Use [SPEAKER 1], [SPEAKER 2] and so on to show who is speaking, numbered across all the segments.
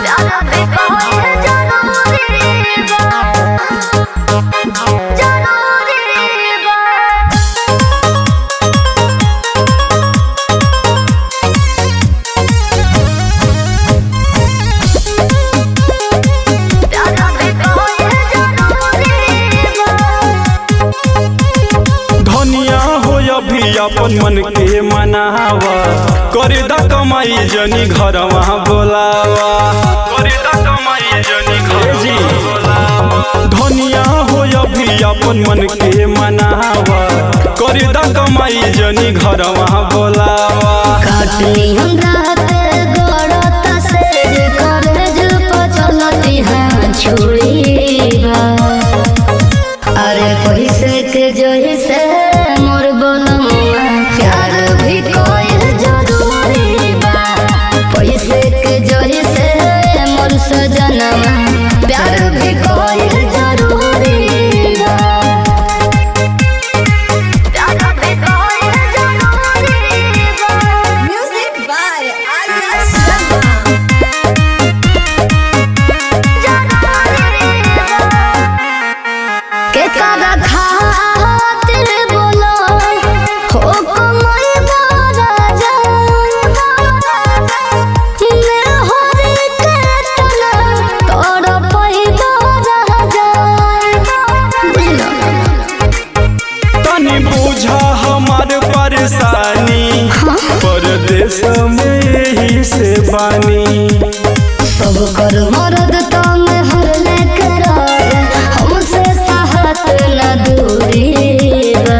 [SPEAKER 1] अपन मन के मनावा करे दा कमाई जनी घर वहाँ बोलावा करे दा कमाई जनी घर जी धनिया हो अभी अपन मन के मनावा करे दा कमाई जनी घर वहाँ बोलावा
[SPEAKER 2] काटनी हम रात गड़त से करज पचलती है छोड़ीबा अरे पैसे के जोही से मोर बोलमुआ प्यार भी कोई जरूरी बा पैसे के जोही से मोर सजनवा प्यार भी कोई जरूरी बा प्यार भी कोई जरूरी बा
[SPEAKER 3] Music by Arya Sharma.
[SPEAKER 2] के करा खातिर बोलो हो कमाई राजा मैं हर के तना तोड़ पैदा राजा
[SPEAKER 1] तनी बुझा हमार परेशानी परदेश में यही से बानी
[SPEAKER 2] सब कर मरद तम हर लेकर हमसे साहत न दूरी बा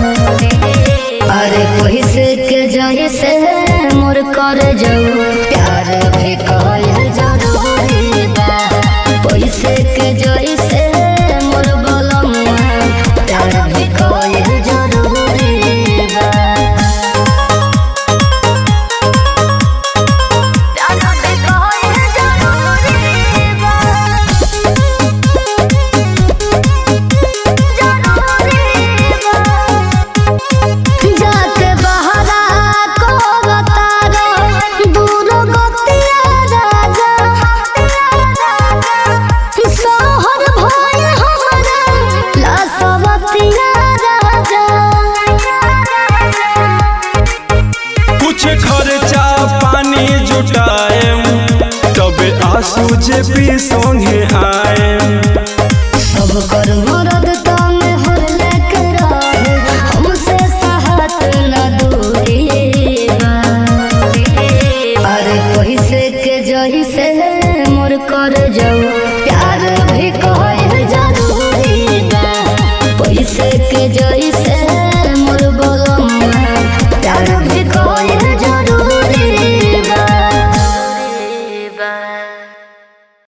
[SPEAKER 2] अरे पैसे के जही से मोर कर जाऊ प्यार भी कोई जरूरी बा पैसे के जही से मोर बोलमुआ प्यार भी कोई जरूरी बा जाके बहरा को बतारो दूर गतिया राजा सोहर भय हमरा लासवतिया राजा
[SPEAKER 1] कुछ खर्चा पानी जुटाएम तबे आंसू जे पी संगे आएम
[SPEAKER 2] सब कर मरद तम हर लेकर हमसे साहत न दूरी बा अरे पैसे के जही से मोर कर जाऊ प्यार भी